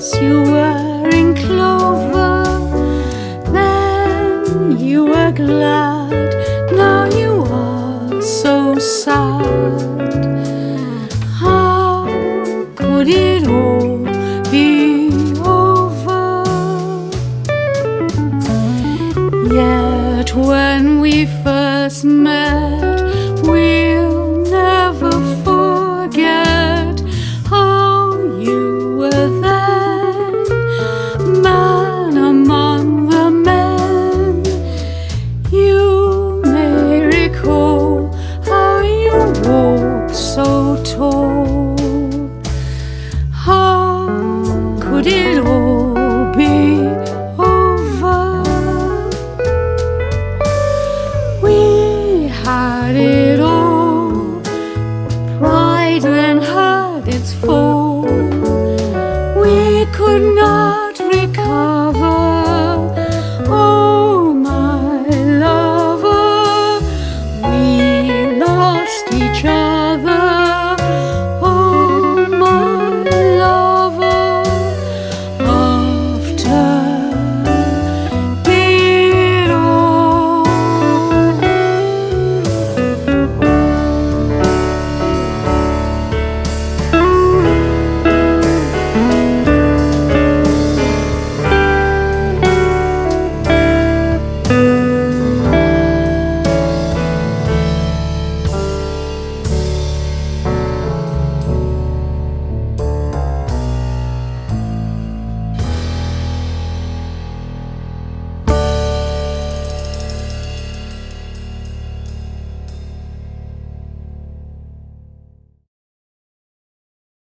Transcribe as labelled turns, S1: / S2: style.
S1: days you were in clover, then you were glad, now you are so sad. How could it all be over? Yet when we first met, we'll never forget how you were then, man among the men. You may recall how you walked so tall. How could it all be over? We had it all, pride then heard its fall. We could not